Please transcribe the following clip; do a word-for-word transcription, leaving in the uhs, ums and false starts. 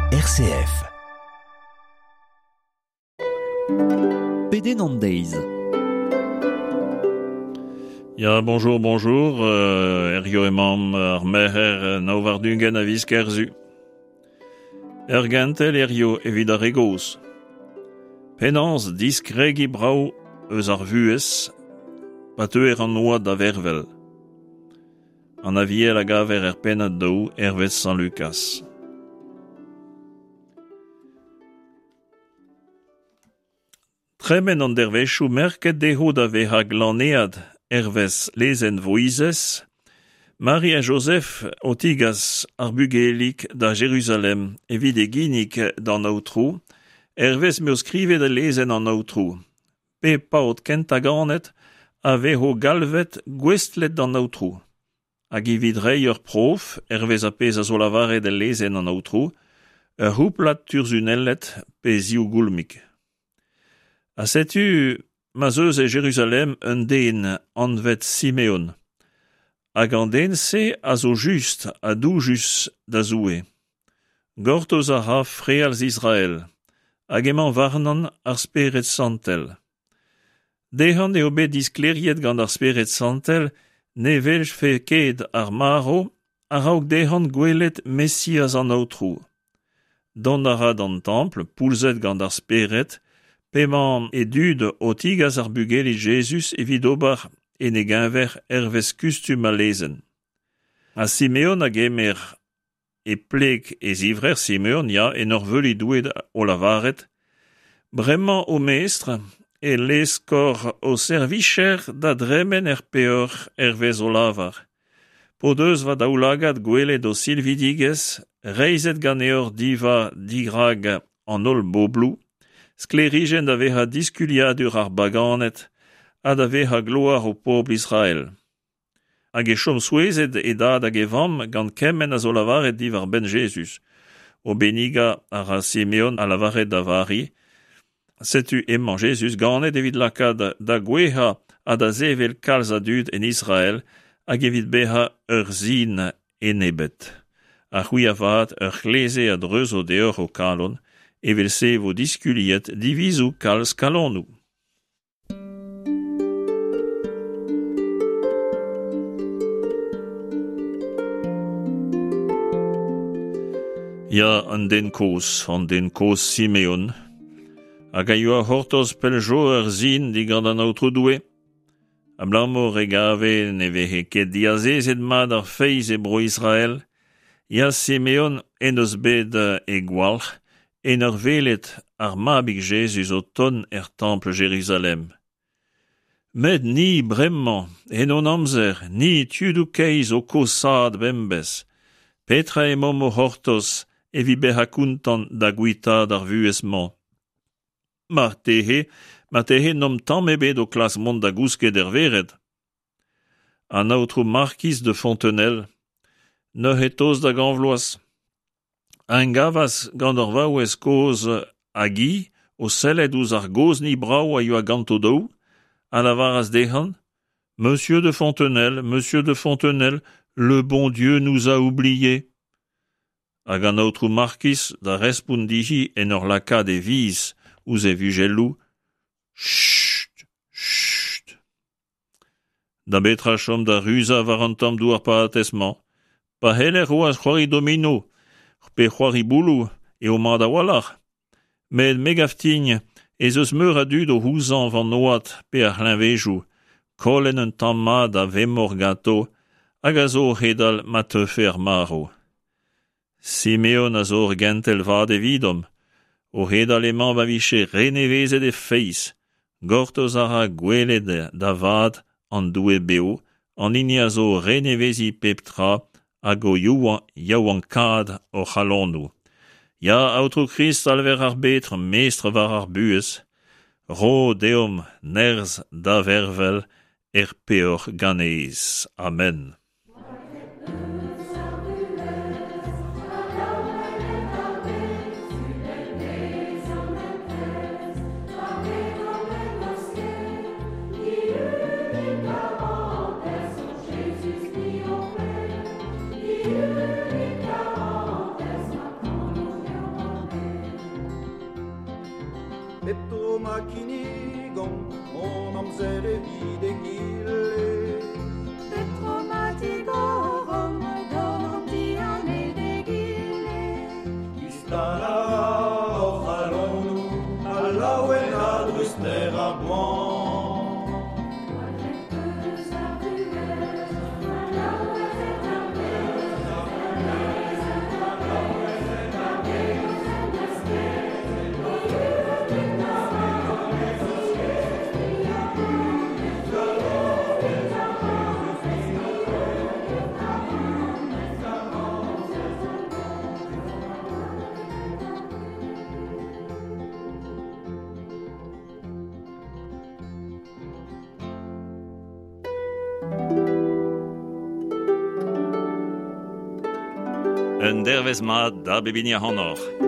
R C F. Pédénandeiz. Ja, bonjour, bonjour. Uh, er jo emam ar meher nauvardungen a viskerzu. Er gentel er jo evit ar egos. Penans diskregi brau eus ar vuez, pat eur an oa da vervel. An aviel a gaver er penat dou ervez San Lucas. Tremen an dervechou merket deho da veha glanead ervez lezen voizez, Maria Joseph otigas ar bugelik da Jérusalem evit eginik d'an aotrou, ervez meus skrivet da lezen an aotrou. Pe paot kentaganet a veho galvet gwestlet d'an aotrou. Hag evit rei ur prof, ervez a pez a zo lavare da lezen an aotrou, ur houplat turzunellet pe ziou goulmik. A setu, ma zeus e Jérusalem un den anvet Simeon. Hag an den se a zo just a doujus da zoue. Gortoz a ha frealz Israel, hag emañ varnan ar speret santel. Dehan eo bet diskleriet gant ar speret santel, ne velj fe ket ar maro, a raok dehan gwelet Messias an aotrou. Don a ra d'an temple, poulzet gant ar speret, pemañ e dud o tigas ar bugeli Jesus evit obar en e genver ervez kustum a lezen. A Simeon a gemer e plek e zivrer Simeon ya en ur veli douet o lavaret, bremañ o meestre e leskor o servicher da dremen er peor ervez o lavar. Po deus va daoulagat gwelet o silvidigez, reizet gant eur diva digrag an ol boblou, sklerigen da veha diskuliadur ar baganet, a da veha gloar o pobl Israel. Hag e chom souezet e dad hag e vamm gant kemmen a zo lavaret divar ben Jesus. O beniga ar a Simeon a lavaret da vari, setu emman Jesus ganet evit lakad da gweha a da zevel kalz a dud en Israel, hag evit beha ur zin en ebet. A c'hwi a vat ur c'hleze a dreuz o deoc'h o kalon, evel se vo diskuliet divizou kalz kalonou. Ya an den koz, an den koz Simeon, hag a yo a hortoz peljo ur zin digant an aotrou doue. Ablamo regave ne vehe ket diazezet mad ar feiz e bro Israel, ya Simeon en eus bet e gwalc'h, en ur velet ar mabig Jesus o ton er temple Jérusalem. Met ni bremañ, en on amzer, ni tudou keiz o kosad bembez, petra emom o hortoz, evit beha kountan da gwitad ar vuezman. Mar tehe, mar tehe nom tamm ebet o klas mont da gousket er veret. An aotrou markiz de Fontenelle, neuze da ganvloaz. An gavas gant ur vaouez koz a gi, o sellet ouz ar gozni brau a yo a ganto dou, a la varas dehan, Monsieur de Fontenelle, Monsieur de Fontenelle, le bon Dieu nous a oubliés. Hag an aotrou markiz da respondihi en ur lakad e viz ouz e vugelou, Chut, chut. Da betra chom da ruza var an tamm douar pa atesman, pa heller oaz c'hoari domino, pe c'hoari boulou e o mad a walar. Met megaftign ez eus meur a dud o houzan van oat pe ar c'hlinvejou, kolen un tamm mad a vemor gato, hag a zo redal ma teufe ar maro. Simeon a zo ur gentel vad evidom, o redal emañ va viche renevezet e feiz, gortoz a ra gwelet da vad an doue beo, an hini a zo renevezi pep tra, hag o youan yaouan kad o c'halonou. Ya aotrou Christ alver ar betr meestre var ar buez, ro deom nerz da vervel er peor ganeiz. Amen. makinigon, honom ser det vid det gille. Petromatigorum, dorum dia med det gille. Istana och halonu, alla en adrustera bon. Un dervez ma da bevinia honor.